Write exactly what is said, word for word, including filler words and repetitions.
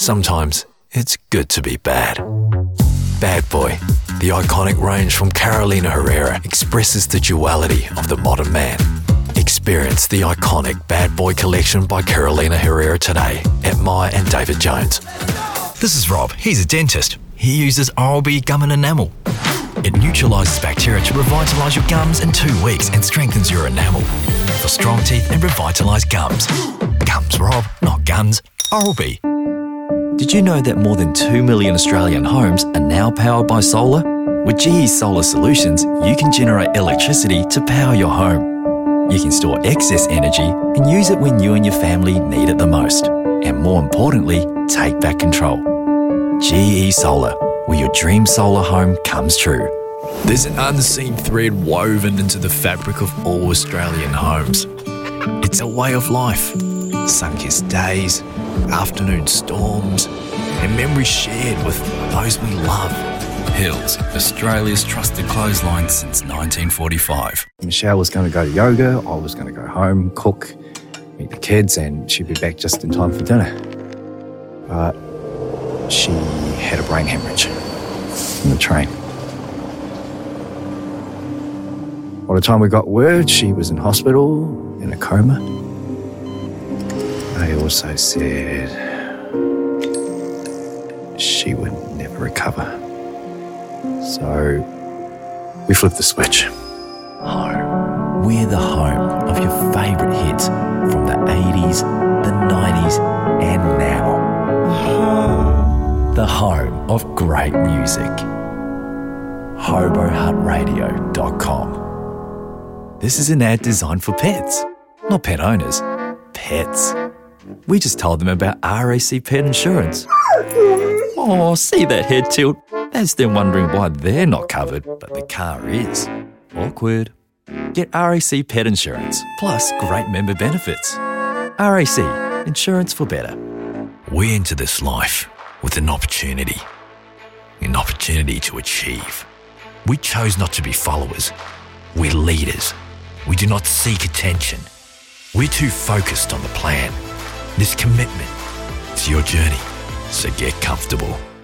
Sometimes it's good to be bad. Bad Boy, the iconic range from Carolina Herrera, expresses the duality of the modern man. Experience the iconic Bad Boy collection by Carolina Herrera today at Myer and David Jones. This is Rob. He's a dentist. He uses Oral-B Gum and Enamel. It neutralises bacteria to revitalise your gums in two weeks and strengthens your enamel. For strong teeth and revitalised gums. Gums, Rob, not guns. Oral-B. Did you know that more than two million Australian homes are now powered by solar? With G E Solar Solutions, you can generate electricity to power your home. You can store excess energy and use it when you and your family need it the most. And more importantly, take back control. G E Solar, where your dream solar home comes true. There's an unseen thread woven into the fabric of all Australian homes. It's a way of life. Sun-kissed days, afternoon storms, and memories shared with those we love. Hills, Australia's trusted clothesline since nineteen forty-five. Michelle was going to go to yoga, I was going to go home, cook, meet the kids, and she'd be back just in time for dinner. But she had a brain hemorrhage on the train. By the time we got word, she was in hospital, in a coma. They also said she would never recover. So we flipped the switch. Home. We're the home of your favourite hits from the eighties, the nineties, and now. The home of great music. hobo hut radio dot com. This is an ad designed for pets, not pet owners, pets. We just told them about R A C Pet Insurance. Oh, see that head tilt? That's them wondering why they're not covered, but the car is. Awkward. Get R A C Pet Insurance, plus great member benefits. R A C, insurance for better. We enter this life with an opportunity, an opportunity to achieve. We chose not to be followers. We're leaders. We do not seek attention. We're too focused on the plan. This commitment to your journey, so get comfortable.